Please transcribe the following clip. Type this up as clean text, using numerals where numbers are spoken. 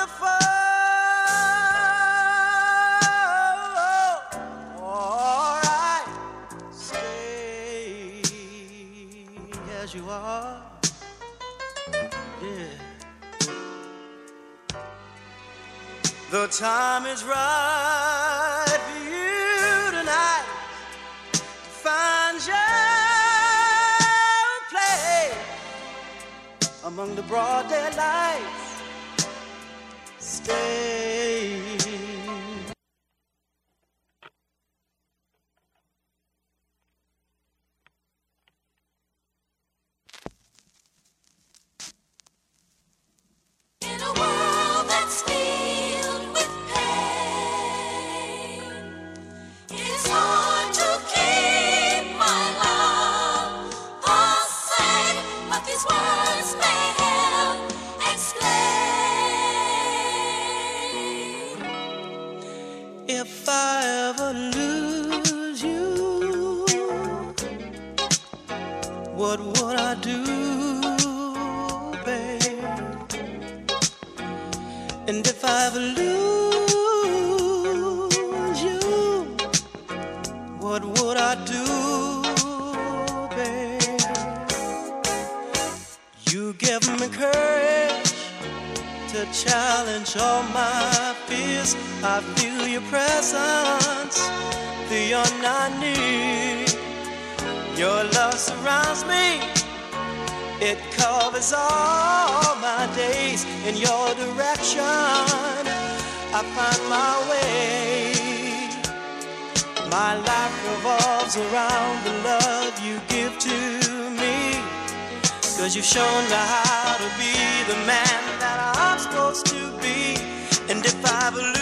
wonderful. All right, stay as you are. Yeah. The time is right for you tonight to find your place among the broad daylights. Stay. In a world that's filled with pain, it's hard to keep my love the same, but these words may help explain. If I ever lose you, what would I do, babe? And if I ever lose you, what would I do, babe? You give me courage to challenge all my fears. I feel your presence beyond I need. Your love surrounds me. It covers all my days. In your direction, I find my way. My life revolves around the love you give to me. 'Cause you've shown me how to be the man that I'm supposed to be. And if I ever lose